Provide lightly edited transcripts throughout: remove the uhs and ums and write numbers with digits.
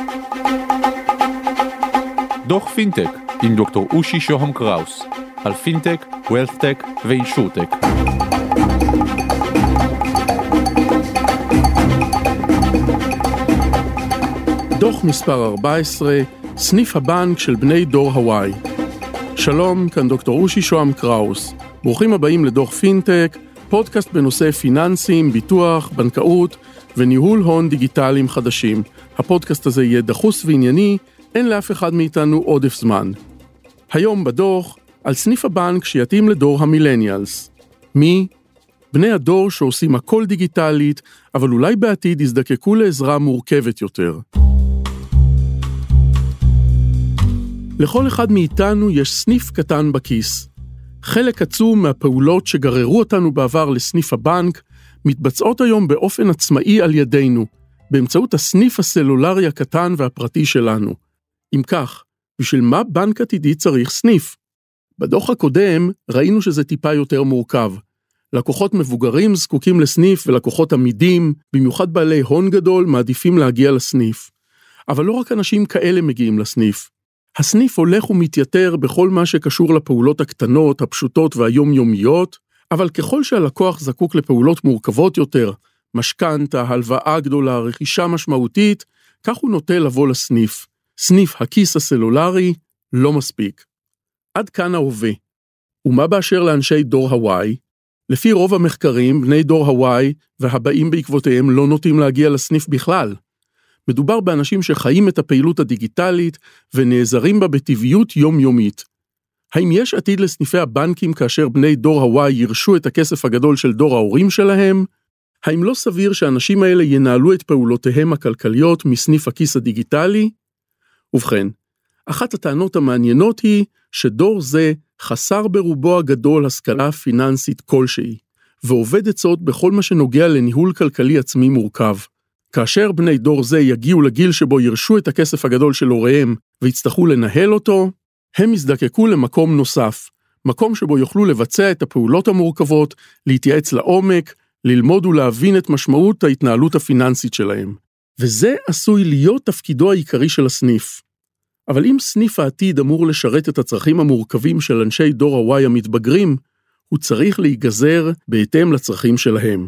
דוח פינטק עם דוקטור אושי שוהם קראוס על פינטק, ווילת'טק ואינשורטק. דוח מספר 14, סניף הבנק של בני דור הוואי. שלום, כאן דוקטור אושי שוהם קראוס. ברוכים הבאים לדוח פינטק, פודקאסט בנושא פיננסים, ביטוח, בנקאות וניהול הון דיגיטליים חדשים. הפודקאסט הזה יהיה דחוס וענייני, אין לאף אחד מאיתנו עודף זמן. היום בדוח על סניף הבנק שיתאים לדור המילניאלס. מי? בני הדור שעושים הכל דיגיטלית, אבל אולי בעתיד יזדקקו לעזרה מורכבת יותר. לכל אחד מאיתנו יש סניף קטן בכיס. חלק עצום מהפעולות שגררו אותנו בעבר לסניף הבנק, מתבצעות היום באופן עצמאי על ידינו, באמצעות הסניף הסלולרי הקטן והפרטי שלנו. אם כך, בשביל מה בנק עתידי צריך סניף? בדוח הקודם ראינו שזה טיפה יותר מורכב. לקוחות מבוגרים זקוקים לסניף ולקוחות עמידים, במיוחד בעלי הון גדול, מעדיפים להגיע לסניף. אבל לא רק אנשים כאלה מגיעים לסניף. הסניף הולך ומתייתר בכל מה שקשור לפעולות הקטנות, הפשוטות והיומיומיות, אבל ככל שהלקוח זקוק לפעולות מורכבות יותר, משכנתה, הלוואה גדולה, רכישה משמעותית, כך הוא נוטה לבוא לסניף. סניף הכיס הסלולרי לא מספיק. עד כאן ההווה. ומה באשר לאנשי דור הוואי? לפי רוב המחקרים, בני דור הוואי והבאים בעקבותיהם לא נוטים להגיע לסניף בכלל. מדובר באנשים שחיים את הפעילות הדיגיטלית ונעזרים בה בטבעיות יומיומית. האם יש עתיד לסניפי הבנקים כאשר בני דור הוואי ירשו את הכסף הגדול של דור ההורים שלהם? האם לא סביר שהאנשים האלה ינהלו את פעולותיהם הכלכליות מסניף הכיס הדיגיטלי? ובכן, אחת הטענות המעניינות היא שדור זה חסר ברובו הגדול השכלה פיננסית כלשהי, ועובד עצות בכל מה שנוגע לניהול כלכלי עצמי מורכב. כאשר בני דור זה יגיעו לגיל שבו ירשו את הכסף הגדול של הוריהם ויצטרכו לנהל אותו, הם יזדקקו למקום נוסף, מקום שבו יוכלו לבצע את הפעולות המורכבות, להתייעץ לעומק, ללמוד ולהבין את משמעות ההתנהלות הפיננסית שלהם. וזה עשוי להיות תפקידו העיקרי של הסניף. אבל אם סניף העתיד אמור לשרת את הצרכים המורכבים של אנשי דור הוואי המתבגרים, הוא צריך להיגזר בהתאם לצרכים שלהם.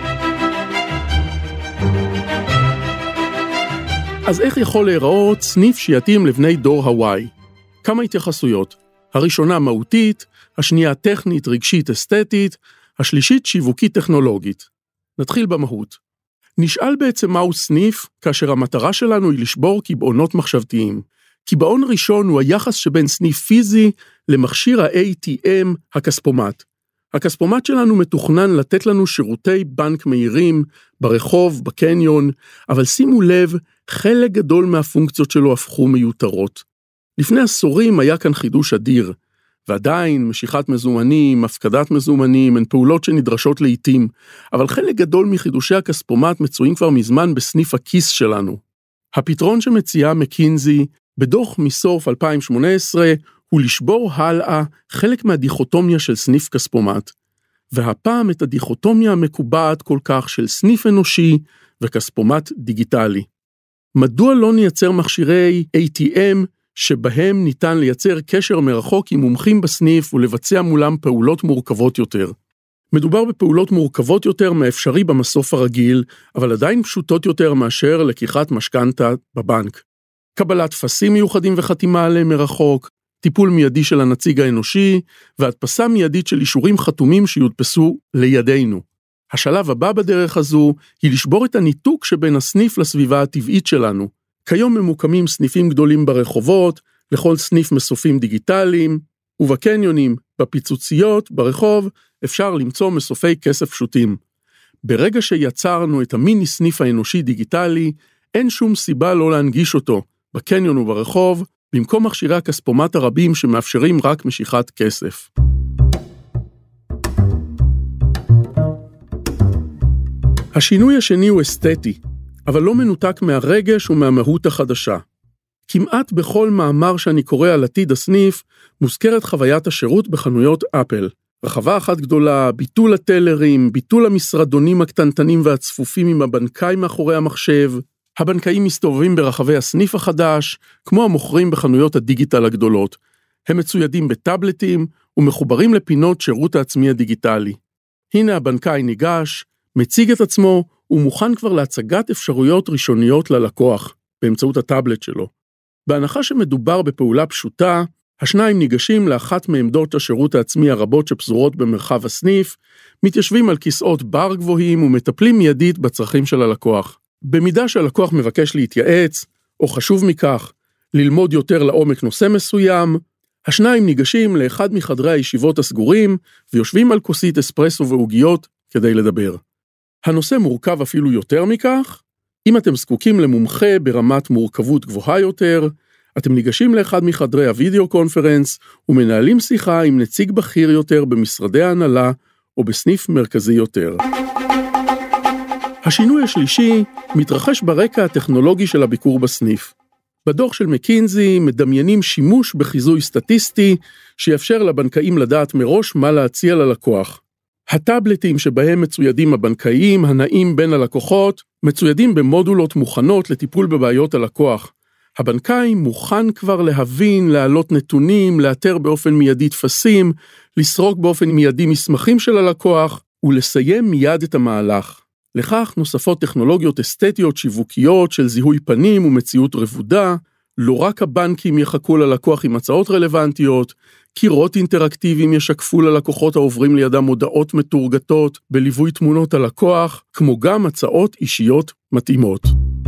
אז איך יכול להיראות סניף שיתאים לבני דור הוואי? כמה התייחסויות. הראשונה מהותית, השנייה טכנית, רגשית, אסתטית, השלישית שיווקית טכנולוגית. נתחיל במהות. נשאל בעצם מהו סניף, כאשר המטרה שלנו היא לשבור קיבעונות מחשבתיים. קיבעון ראשון הוא היחס שבין סניף פיזי למכשיר ה-ATM, הכספומט. הכספומט שלנו מתוכנן לתת לנו שירותי בנק מהירים, ברחוב, בקניון, אבל שימו לב, חלק גדול מהפונקציות שלו הפכו מיותרות. לפני עשורים היה כאן חידוש אדיר, ועדיין משיכת מזומנים, הפקדת מזומנים, הן פעולות שנדרשות לעתים, אבל חלק גדול מחידושי הכספומט מצויים כבר מזמן בסניף הכיס שלנו. הפתרון שמציעה מקינזי, בדוח מסוף 2018, הוא לשבור הלאה חלק מהדיכוטומיה של סניף כספומט, והפעם את הדיכוטומיה המקובעת כל כך של סניף אנושי וכספומט דיגיטלי. מדוע לא נייצר מכשירי ATM שבהם ניתן לייצר קשר מרחוק עם מומחים בסניף ולבצע מולם פעולות מורכבות יותר? מדובר בפעולות מורכבות יותר מאפשרי במסוף הרגיל, אבל עדיין פשוטות יותר מאשר לקיחת משכנתה בבנק. קבלת טפסים מיוחדים וחתימה עליהם מרחוק, טיפול מיידי של הנציג האנושי, והדפסה מיידית של אישורים חתומים שיודפסו לידינו. השלב הבא בדרך הזו היא לשבור את הניתוק שבין הסניף לסביבה הטבעית שלנו. כיום ממוקמים סניפים גדולים ברחובות, לכל סניף מסופים דיגיטליים, ובקניונים, בפיצוציות, ברחוב, אפשר למצוא מסופי כסף פשוטים. ברגע שיצרנו את המיני סניף האנושי דיגיטלי, אין שום סיבה לא להנגיש אותו, בקניון וברחוב, במקום מכשירי הכספומט הרבים שמאפשרים רק משיכת כסף. השינוי השני הוא אסתטי, אבל לא מנותק מהרגש ומהמהות החדשה. כמעט בכל מאמר שאני קורא על עתיד הסניף, מוזכרת חוויית השירות בחנויות אפל. רחבה אחת גדולה, ביטול הטלרים, ביטול המשרדונים הקטנטנים והצפופים עם הבנקאי מאחורי המחשב. הבנקאים מסתובבים ברחבי הסניף החדש, כמו המוכרים בחנויות הדיגיטל הגדולות. הם מצוידים בטאבלטים ומחוברים לפינות שירות העצמי הדיגיטלי. הנה הבנקאי ניגש, מציג את עצמו ומוכן כבר להצגת אפשרויות ראשוניות ללקוח באמצעות הטאבלט שלו. בהנחה שמדובר בפעולה פשוטה, השניים ניגשים לאחת מעמדות השירות העצמי הרבות שפזורות במרחב הסניף, מתיישבים על כיסאות בר גבוהים ומטפלים מיידית בצרכים של הלקוח. במידה שהלקוח מבקש להתייעץ, או חשוב מכך, ללמוד יותר לעומק נושא מסוים, השניים ניגשים לאחד מחדרי הישיבות הסגורים ויושבים על כוסית אספרסו ועוגיות כדי לדבר. הנושא מורכב אפילו יותר מכך. אם אתם זקוקים למומחה ברמת מורכבות גבוהה יותר, אתם ניגשים לאחד מחדרי הוידאו קונפרנס ומנהלים שיחה עם נציג בכיר יותר במשרדי ההנהלה או בסניף מרכזי יותר. השינוי השלישי מתרחש ברקע הטכנולוגי של הביקור בסניף. בדוח של מקינזי מדמיינים שימוש בחיזוי סטטיסטי שיאפשר לבנקאים לדעת מראש מה להציע ללקוח. הטאבלטים שבהם מצוידים הבנקאים הנעים בין הלקוחות מצוידים במודולות מוכנות לטיפול בבעיות הלקוח. הבנקאי מוכן כבר להבין, להעלות נתונים, לאתר באופן מיידי תפסים, לסרוק באופן מיידי מסמכים של הלקוח ולסיים מיד את המהלך. לכך נוספות טכנולוגיות אסתטיות שיווקיות של זיהוי פנים ומציאות רבודה, לא רק הבנקים יחכו ללקוח עם הצעות רלוונטיות, קירות אינטראקטיביים ישקפו ללקוחות העוברים לידם מודעות מתורגתות בליווי תמונות הלקוח, כמו גם הצעות אישיות מתאימות.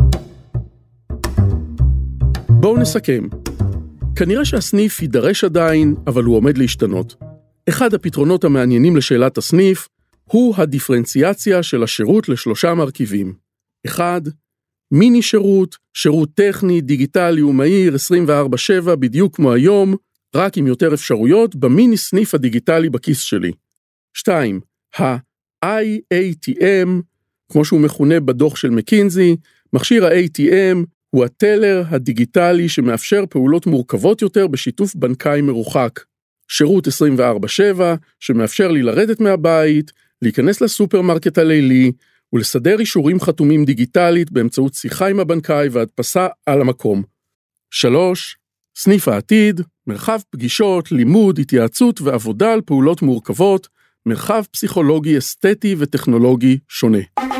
בואו נסכם. כנראה שהסניף יידרש עדיין, אבל הוא עומד להשתנות. אחד הפתרונות המעניינים לשאלת הסניף, הוא הדיפרנציאציה של השירות לשלושה מרכיבים. 1. מיני שירות, שירות טכני, דיגיטלי ומהיר 24/7 בדיוק כמו היום, רק עם יותר אפשרויות במיני סניף הדיגיטלי בכיס שלי. 2. ה-IATM, כמו שהוא מכונה בדוח של מקינזי, מכשיר ה-ATM הוא הטלר הדיגיטלי שמאפשר פעולות מורכבות יותר בשיתוף בנקאי מרוחק. שירות 24/7 שמאפשר לי לרדת מהבית, להיכנס לסופרמרקט הלילי ולסדר אישורים חתומים דיגיטלית באמצעות שיחה עם הבנקאי והדפסה על המקום. 3. סניף העתיד, מרחב פגישות, לימוד, התייעצות ועבודה על פעולות מורכבות, מרחב פסיכולוגי, אסתטי וטכנולוגי שונה.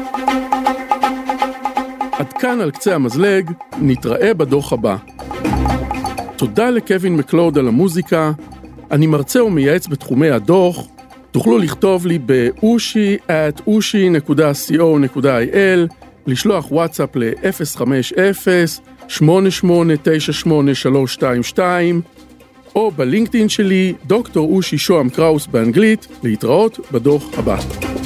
עד כאן על קצה המזלג, נתראה בדוח הבא. תודה לקווין מקלוד על המוזיקה, אני מרצה ומייעץ בתחומי הדוח, תוכלו לכתוב לי ב-ushi@ushi.co.il, לשלוח וואטסאפ ל-050-8898-322, או בלינקדאין שלי, דוקטור אושי שוהם קראוס באנגלית, להתראות בדוח הבא.